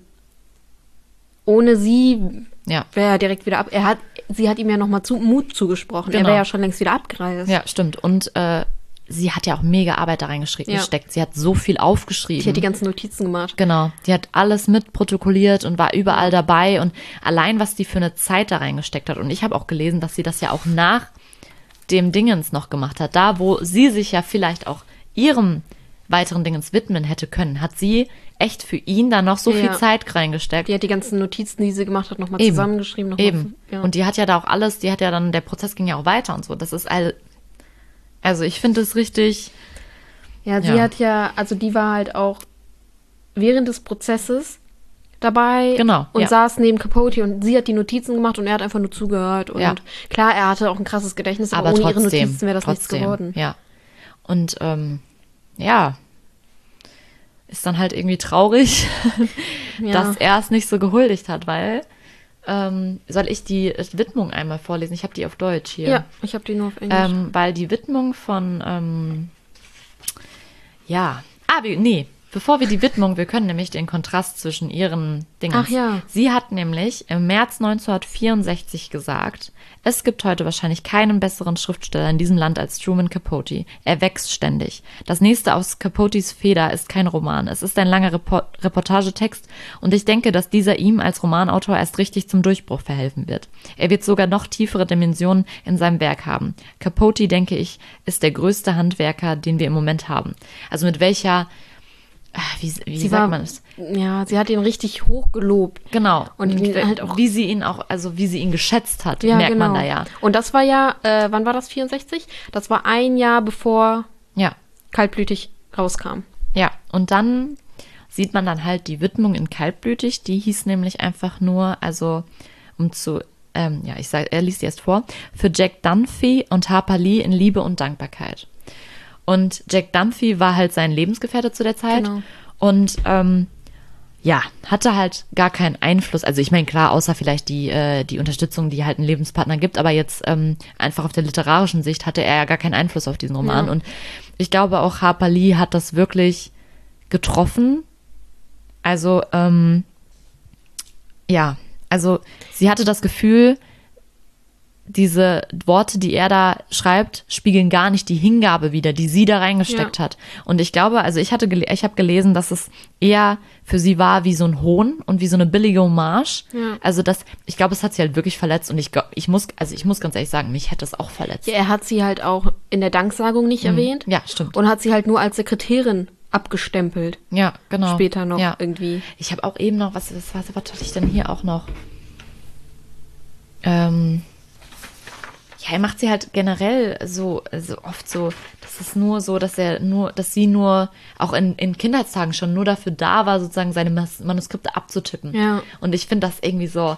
ohne sie ja, wäre er direkt wieder ab. Er hat, sie hat ihm ja nochmal zu, Mut zugesprochen. Er Genau. wäre ja schon längst wieder abgereist. ja, stimmt. Und äh, sie hat ja auch mega Arbeit da reingesteckt. Ja. gesteckt. Sie hat so viel aufgeschrieben. Die hat die ganzen Notizen gemacht. Genau, die hat alles mitprotokolliert und war überall dabei und allein, was die für eine Zeit da reingesteckt hat. Und ich habe auch gelesen, dass sie das ja auch nach dem Dingens noch gemacht hat. Da, wo sie sich ja vielleicht auch ihrem weiteren Dingens widmen hätte können, hat sie echt für ihn da noch so Ja. viel Zeit reingesteckt. Die hat die ganzen Notizen, die sie gemacht hat, nochmal Eben. zusammengeschrieben. Noch Eben. Mal, ja. Und die hat ja da auch alles, die hat ja dann, der Prozess ging ja auch weiter und so. Das ist all, also ich finde es richtig, Ja, sie Ja. hat ja, also die war halt auch während des Prozesses dabei Genau, und ja. saß neben Capote und sie hat die Notizen gemacht und er hat einfach nur zugehört. Und Ja. klar, er hatte auch ein krasses Gedächtnis, aber, aber ohne ihre trotzdem, Notizen wäre das trotzdem, nichts geworden. ja. Und ähm, ja, ist dann halt irgendwie traurig, Ja. dass er es nicht so gehuldigt hat, weil, ähm, soll ich die Widmung einmal vorlesen? Ich habe die auf Deutsch hier. Ja, ich habe die nur auf Englisch. Ähm, weil die Widmung von, ähm, ja, ah, wir, nee, bevor wir die Widmung, wir können nämlich den Kontrast zwischen ihren Dingen. Ach ja. Sie hat nämlich im März neunzehnhundertvierundsechzig gesagt, es gibt heute wahrscheinlich keinen besseren Schriftsteller in diesem Land als Truman Capote. Er wächst ständig. Das nächste aus Capotes Feder ist kein Roman. Es ist ein langer Report- Reportagetext und ich denke, dass dieser ihm als Romanautor erst richtig zum Durchbruch verhelfen wird. Er wird sogar noch tiefere Dimensionen in seinem Werk haben. Capote, denke ich, ist der größte Handwerker, den wir im Moment haben. Also mit welcher Wie, wie sie sagt war, man es? Ja, sie hat ihn richtig hoch gelobt. Genau. Und Und ihn wie, halt auch- wie sie ihn auch, also wie sie ihn geschätzt hat, Ja, merkt genau. man da ja. Und das war ja, äh, wann war das, vierundsechzig? Das war ein Jahr bevor Ja, Kaltblütig rauskam. ja. Und dann sieht man dann halt die Widmung in Kaltblütig, die hieß nämlich einfach nur, also um zu, ähm, ja, ich sag, er liest die erst vor, für Jack Dunphy und Harper Lee in Liebe und Dankbarkeit. Und Jack Dunphy war halt sein Lebensgefährte zu der Zeit. Genau. Und ähm, ja, hatte halt gar keinen Einfluss. Also ich meine, klar, außer vielleicht die, äh, die Unterstützung, die halt ein Lebenspartner gibt, aber jetzt ähm, einfach auf der literarischen Sicht hatte er ja gar keinen Einfluss auf diesen Roman. Ja. Und ich glaube auch Harper Lee hat das wirklich getroffen. Also, ähm, ja, also sie hatte das Gefühl, diese Worte, die er da schreibt, spiegeln gar nicht die Hingabe wider, die sie da reingesteckt Ja. hat. Und ich glaube, also ich hatte, gele- ich habe gelesen, dass es eher für sie war wie so ein Hohn und wie so eine billige Hommage. Ja. Also das, ich glaube, es hat sie halt wirklich verletzt und ich, glaub- ich muss, also ich muss ganz ehrlich sagen, mich hätte es auch verletzt. Ja, er hat sie halt auch in der Danksagung nicht erwähnt. Ja, stimmt. Und hat sie halt nur als Sekretärin abgestempelt. Ja, genau. Später noch ja. irgendwie. Ich habe auch eben noch, was, was, was, was hatte ich denn hier auch noch? Ähm, ja, er macht sie halt generell so, so oft so, das ist nur so, dass er nur, dass sie nur, auch in, in Kindheitstagen schon nur dafür da war, sozusagen seine Mas- Manuskripte abzutippen. Ja. Und ich finde das irgendwie so,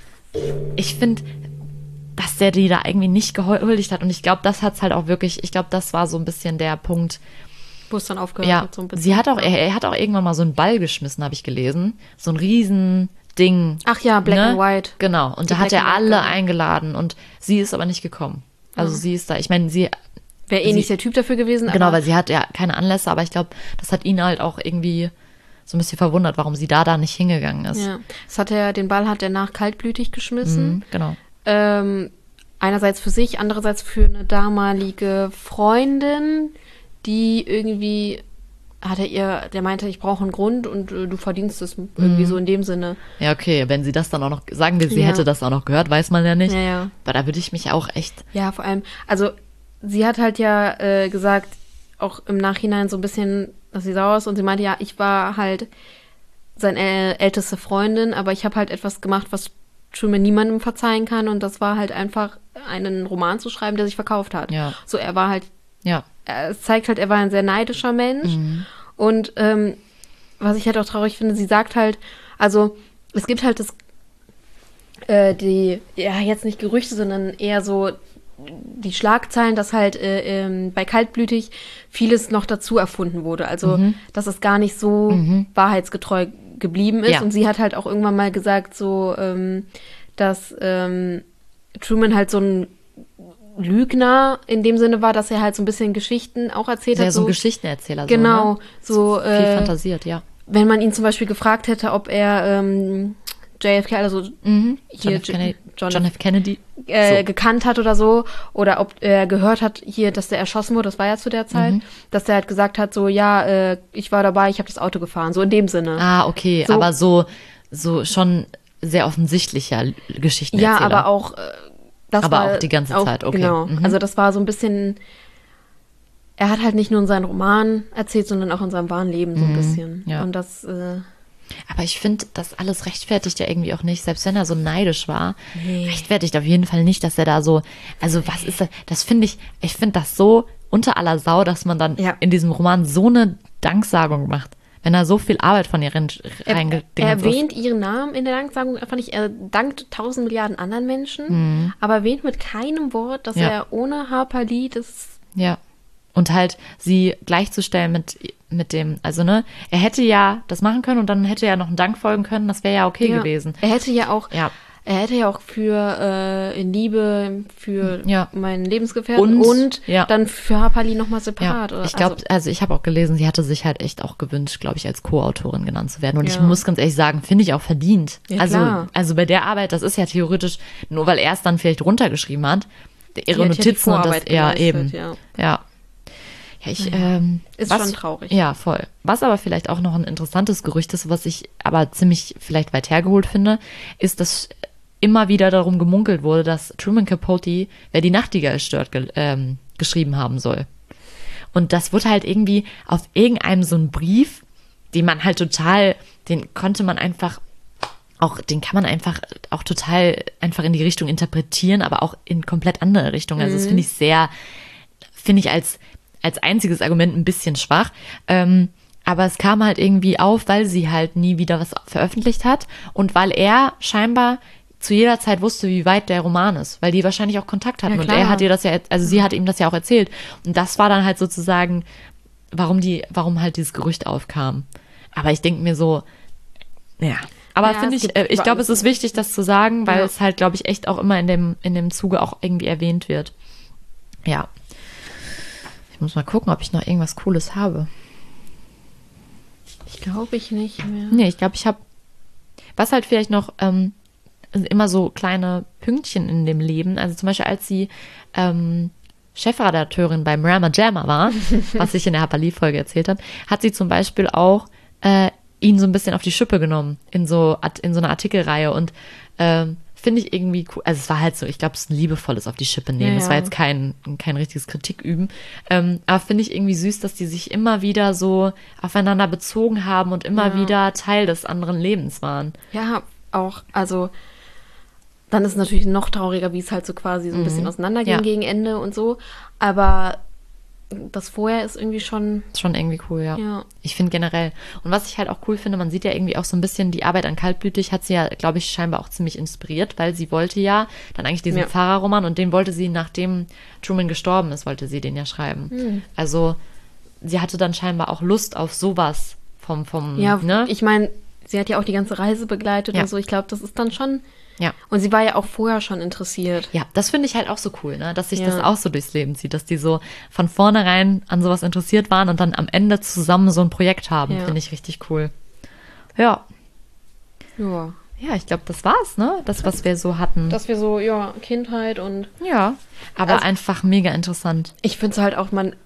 ich finde, dass der die da irgendwie nicht gehuldigt hat. Und ich glaube, das hat's halt auch wirklich, ich glaube, das war so ein bisschen der Punkt. Wo es dann aufgehört Ja, hat, so ein bisschen. sie hat auch, er, er hat auch irgendwann mal so einen Ball geschmissen, habe ich gelesen. So ein riesen Ding. Ach ja, Black ne? and White. Genau. Und Die da hat Black er and White alle Girl. eingeladen und sie ist aber nicht gekommen. Also Ja. sie ist da, ich meine, sie, Wäre eh sie- nicht der Typ dafür gewesen. genau, aber weil sie hat ja keine Anlässe, aber ich glaube, das hat ihn halt auch irgendwie so ein bisschen verwundert, warum sie da da nicht hingegangen ist. Ja, das hat er, den Ball hat er nach kaltblütig geschmissen. Mhm, genau. Ähm, einerseits für sich, andererseits für eine damalige Freundin, die irgendwie hat er ihr, der meinte, ich brauche einen Grund und äh, du verdienst es irgendwie so in dem Sinne. Ja, okay, wenn sie das dann auch noch, sagen wir, sie Ja. hätte das auch noch gehört, weiß man ja nicht. Ja, ja. Aber da würde ich mich auch echt, Ja, vor allem, also sie hat halt ja äh, gesagt, auch im Nachhinein so ein bisschen, dass sie sauer ist und sie meinte, ja, ich war halt seine äh, älteste Freundin, aber ich habe halt etwas gemacht, was Truman niemandem verzeihen kann und das war halt einfach einen Roman zu schreiben, der sich verkauft hat. Ja. So, er war halt, ja. er- es zeigt halt, er war ein sehr neidischer Mensch und ähm, was ich halt auch traurig finde, sie sagt halt, also es gibt halt das äh, die, ja, jetzt nicht Gerüchte, sondern eher so die Schlagzeilen, dass halt äh, ähm, bei Kaltblütig vieles noch dazu erfunden wurde. Also, dass es gar nicht so wahrheitsgetreu geblieben ist. Ja. Und sie hat halt auch irgendwann mal gesagt, so, ähm, dass ähm, Truman halt so ein Lügner in dem Sinne war, dass er halt so ein bisschen Geschichten auch erzählt Sehr hat. so ein Geschichtenerzähler. Genau, So, so, ne? Viel äh, fantasiert, ja. wenn man ihn zum Beispiel gefragt hätte, ob er ähm, J F K, also Mhm. hier John F. Kennedy. John John F. Kennedy. äh, So. gekannt hat oder so, oder ob er gehört hat hier, dass der erschossen wurde, das war ja zu der Zeit, dass der halt gesagt hat, so, ja, äh, ich war dabei, ich habe das Auto gefahren, so in dem Sinne. Ah, okay, So- aber so, so schon sehr offensichtlicher Geschichtenerzähler. Ja, aber auch, äh, das Aber war auch die ganze Zeit, okay. Genau, Mhm. also das war so ein bisschen, er hat halt nicht nur in seinen Roman erzählt, sondern auch in seinem wahren Leben so ein bisschen. Mhm, ja. Und das, äh, Aber ich finde, das alles rechtfertigt ja irgendwie auch nicht, selbst wenn er so neidisch war, Nee. rechtfertigt auf jeden Fall nicht, dass er da so, also was ist das, das finde ich, ich finde das so unter aller Sau, dass man dann Ja. in diesem Roman so eine Danksagung macht, wenn da so viel Arbeit von ihr rein, er, reingedingert er ist. erwähnt ihren Namen in der Danksagung einfach nicht. Er dankt tausend Milliarden anderen Menschen, Mhm. aber erwähnt mit keinem Wort, dass Ja. er ohne Harper Lee das Ja. Und halt sie gleichzustellen mit mit dem, also ne, er hätte ja das machen können und dann hätte er noch einen Dank folgen können, das wäre ja okay ja. gewesen. Er hätte ja auch, Ja. er hätte ja auch für äh, in Liebe für Ja. meinen Lebensgefährten und, Und, ja. dann für Hapali nochmal Ja, separat. Oder? ich glaube, also, also ich habe auch gelesen, sie hatte sich halt echt auch gewünscht, glaube ich, als Co-Autorin genannt zu werden. Und ich Ja. muss ganz ehrlich sagen, finde ich auch verdient. Ja, also, klar. also bei der Arbeit, das ist ja theoretisch, nur weil er es dann vielleicht runtergeschrieben hat, ihre die hat ja die Notizen und das, Vorarbeit ja, geleistet, eben. Ja. Ja. Ja, ich, ähm, Ist was, schon traurig. Ja, voll. Was aber vielleicht auch noch ein interessantes Gerücht ist, was ich aber ziemlich vielleicht weit hergeholt finde, ist, dass immer wieder darum gemunkelt wurde, dass Truman Capote, wer die Nachtigall stört, ge ähm, geschrieben haben soll. Und das wurde halt irgendwie auf irgendeinem so einen Brief, den man halt total, den konnte man einfach auch, den kann man einfach auch total einfach in die Richtung interpretieren, aber auch in komplett andere Richtung. Also das finde ich sehr, finde ich als, als einziges Argument ein bisschen schwach. Ähm, aber es kam halt irgendwie auf, weil sie halt nie wieder was veröffentlicht hat und weil er scheinbar zu jeder Zeit wusste, wie weit der Roman ist, weil die wahrscheinlich auch Kontakt hatten Ja, und klar. er hat ihr das ja, also sie hat ihm das ja auch erzählt und das war dann halt sozusagen, warum die, warum halt dieses Gerücht aufkam. Aber ich denke mir so, ja. Aber Ja, finde es ich, gibt äh, ich glaube, alles. es ist wichtig, das zu sagen, weil Ja. es halt, glaube ich, echt auch immer in dem, in dem Zuge auch irgendwie erwähnt wird. Ja. Ich muss mal gucken, ob ich noch irgendwas Cooles habe. Ich glaube ich nicht mehr. Nee, ich glaube, ich habe, was halt vielleicht noch, ähm, sind immer so kleine Pünktchen in dem Leben. Also zum Beispiel, als sie ähm, Chefredakteurin beim Rama Jamma war, was ich in der Hapali-Folge erzählt habe, hat sie zum Beispiel auch äh, ihn so ein bisschen auf die Schippe genommen in so, in so einer Artikelreihe und ähm, finde ich irgendwie cool. Also es war halt so, ich glaube, es ist ein liebevolles auf die Schippe nehmen. Ja, Es war ja. jetzt kein, kein richtiges Kritik üben. Ähm, aber finde ich irgendwie süß, dass die sich immer wieder so aufeinander bezogen haben und immer Ja. wieder Teil des anderen Lebens waren. Ja, auch, also dann ist es natürlich noch trauriger, wie es halt so quasi so ein bisschen auseinanderging Ja. gegen Ende und so. Aber das vorher ist irgendwie schon, Ist schon irgendwie cool, ja. ja. Ich finde generell. Und was ich halt auch cool finde, man sieht ja irgendwie auch so ein bisschen die Arbeit an Kaltblütig, hat sie ja, glaube ich, scheinbar auch ziemlich inspiriert, weil sie wollte ja dann eigentlich diesen Ja. Pfarrerroman und den wollte sie, nachdem Truman gestorben ist, wollte sie den ja schreiben. Hm. Also sie hatte dann scheinbar auch Lust auf sowas vom, vom, Ja, ne? ich meine, sie hat ja auch die ganze Reise begleitet Ja. und so. Ich glaube, das ist dann schon. Ja. Und sie war ja auch vorher schon interessiert. Ja, das finde ich halt auch so cool, ne? Dass sich Ja. das auch so durchs Leben zieht, dass die so von vornherein an sowas interessiert waren und dann am Ende zusammen so ein Projekt haben. Ja. Finde ich richtig cool. Ja. Ja. Ja, ich glaube, das war's, ne? Das, was wir so hatten. Dass wir so, ja, Kindheit und Ja, aber Also- einfach mega interessant. ich finde es halt auch, man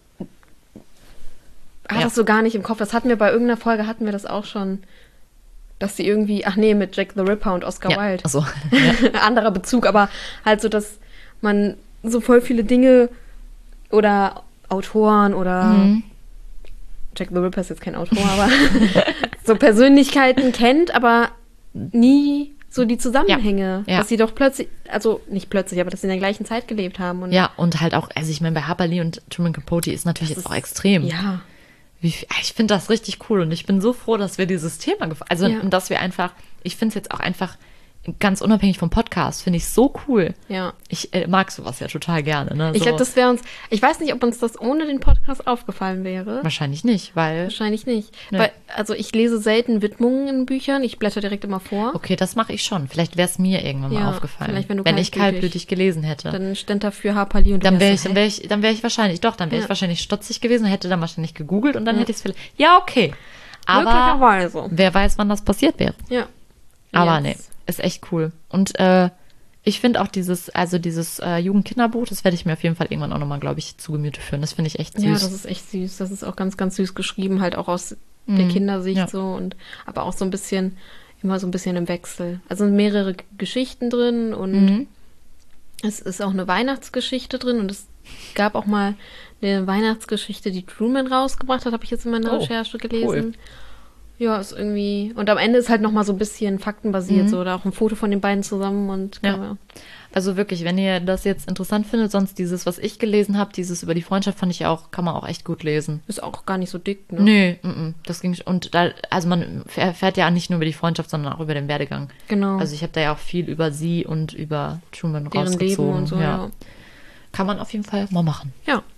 hat Ja. das so gar nicht im Kopf. Das hatten wir bei irgendeiner Folge, hatten wir das auch schon, dass sie irgendwie, ach nee, mit Jack the Ripper und Oscar Ja, Wilde. also, Anderer Bezug, aber halt so, dass man so voll viele Dinge oder Autoren oder Mhm. Jack the Ripper ist jetzt kein Autor, aber so Persönlichkeiten kennt, aber nie so die Zusammenhänge, Ja, ja. dass sie doch plötzlich, also nicht plötzlich, aber dass sie in der gleichen Zeit gelebt haben. Und ja, und halt auch, also ich meine, bei Harper Lee und Truman Capote ist natürlich das jetzt auch ist- extrem. Ja, Wie, viel- ich finde das richtig cool und ich bin so froh, dass wir dieses Thema, gef- also Ja. und dass wir einfach, ich finde es jetzt auch einfach ganz unabhängig vom Podcast, finde ich so cool. ja. Ich äh, mag sowas ja total gerne. Ne? Ich So, glaube, das wäre uns, ich weiß nicht, ob uns das ohne den Podcast aufgefallen wäre. wahrscheinlich nicht, weil, Wahrscheinlich nicht. Nee. Weil, also ich lese selten Widmungen in Büchern, ich blätter direkt immer vor. okay, das mache ich schon. Vielleicht wäre es mir irgendwann mal Ja, aufgefallen, vielleicht, wenn du wenn ich kaltblütig- kaltblütig gelesen hätte. Dann stand da für Harperly und du Dann wäre ich, wärst so, dann wäre ich, dann wäre ich wahrscheinlich, doch, dann wäre ich Ja. wahrscheinlich stutzig gewesen, hätte dann wahrscheinlich gegoogelt und dann hätte ich es vielleicht, ja, okay. hä? Aber Möglicherweise. wer weiß, wann das passiert wäre. Ja. Aber Jetzt. nee, ist echt cool. Und äh, ich finde auch dieses, also dieses äh, Jugendkinderbuch, das werde ich mir auf jeden Fall irgendwann auch nochmal, glaube ich, zu Gemüte führen. Das finde ich echt süß. Ja, das ist echt süß. Das ist auch ganz, ganz süß geschrieben, halt auch aus der Mhm. Kindersicht Ja. so und aber auch so ein bisschen, immer so ein bisschen im Wechsel. Also sind mehrere G- Geschichten drin und Mhm. es ist auch eine Weihnachtsgeschichte drin und es gab auch mal eine Weihnachtsgeschichte, die Truman rausgebracht hat, habe ich jetzt in meiner Oh, Recherche gelesen. cool. Ja, ist irgendwie. Und am Ende ist halt nochmal so ein bisschen faktenbasiert, Mhm. so oder auch ein Foto von den beiden zusammen und Ja. ja. Also wirklich, wenn ihr das jetzt interessant findet, sonst dieses, was ich gelesen habe, dieses über die Freundschaft, fand ich auch, kann man auch echt gut lesen. Ist auch gar nicht so dick, ne? Nö, mm, mm, das ging und da, also man erfährt ja nicht nur über die Freundschaft, sondern auch über den Werdegang. Genau. Also ich habe da ja auch viel über sie und über Truman deren rausgezogen. Leben und so, ja. Kann man auf jeden Fall mal machen. Ja.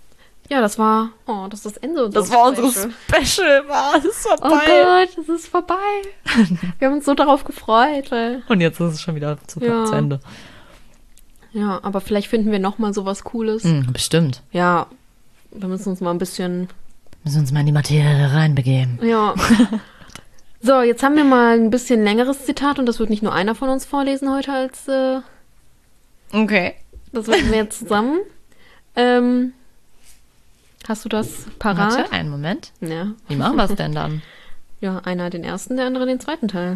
Ja, das war, oh, das ist das Ende unseres Das war unsere Special. Special, war es ist vorbei. Oh Gott, es ist vorbei. Wir haben uns so darauf gefreut. Weil, Und jetzt ist es schon wieder zu, Ja. zu Ende. ja, aber vielleicht finden wir noch mal sowas Cooles. Hm, bestimmt. Ja, wir müssen uns mal ein bisschen, Müssen uns mal in die Materie reinbegeben. ja. So, jetzt haben wir mal ein bisschen längeres Zitat und das wird nicht nur einer von uns vorlesen heute als, äh, Okay. das werden wir jetzt zusammen. Ähm, hast du das parat? Warte, einen Moment. Ja. Wie machen wir es denn dann? Ja, einer den ersten, der andere den zweiten Teil.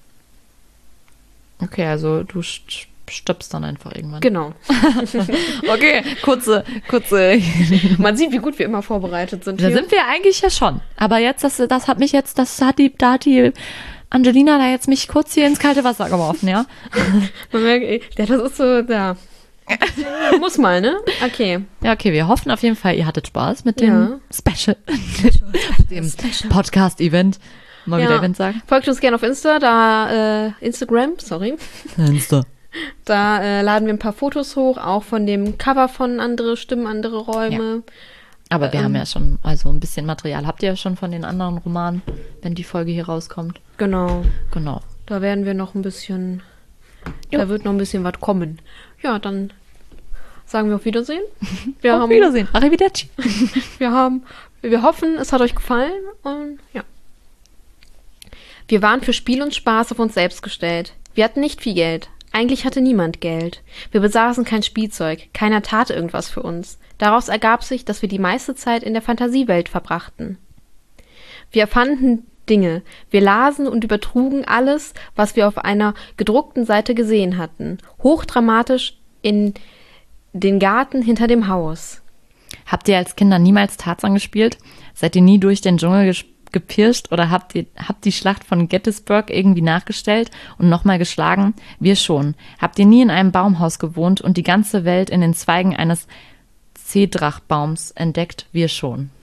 Okay, also du st- stirbst dann einfach irgendwann. Genau. Okay, kurze, kurze. Man sieht, wie gut wir immer vorbereitet sind Da hier. sind wir eigentlich ja schon. Aber jetzt, das, das hat mich jetzt, das hat die, da hat die Angelina da jetzt mich kurz hier ins kalte Wasser geworfen, ja? Man merkt, ey, ja, das ist so, ja. Muss mal, ne? Okay. Ja, okay, wir hoffen auf jeden Fall, ihr hattet Spaß mit dem Ja. Special, dem Podcast-Event. Mal wieder Ja. Event sagen. Folgt uns gerne auf Insta, da, äh, Instagram, sorry. Insta. Da äh, laden wir ein paar Fotos hoch, auch von dem Cover von Andere Stimmen, andere Räume. Aber wir Ähm. haben ja schon, also ein bisschen Material habt ihr ja schon von den anderen Romanen, wenn die Folge hier rauskommt. Genau. Genau. Da werden wir noch ein bisschen, Jo. da wird noch ein bisschen was kommen. Ja, dann sagen wir auf Wiedersehen. Wir Auf haben, Wiedersehen. Arrivederci. Wir haben, wir hoffen, es hat euch gefallen und ja. Wir waren für Spiel und Spaß auf uns selbst gestellt. Wir hatten nicht viel Geld. Eigentlich hatte niemand Geld. Wir besaßen kein Spielzeug. Keiner tat irgendwas für uns. Daraus ergab sich, dass wir die meiste Zeit in der Fantasiewelt verbrachten. Wir erfanden Dinge. Wir lasen und übertrugen alles, was wir auf einer gedruckten Seite gesehen hatten. Hochdramatisch in den Garten hinter dem Haus. Habt ihr als Kinder niemals Tarzan gespielt? Seid ihr nie durch den Dschungel ges- gepirscht oder habt ihr habt die Schlacht von Gettysburg irgendwie nachgestellt und nochmal geschlagen? Wir schon. Habt ihr nie in einem Baumhaus gewohnt und die ganze Welt in den Zweigen eines Zedrachbaums entdeckt? Wir schon.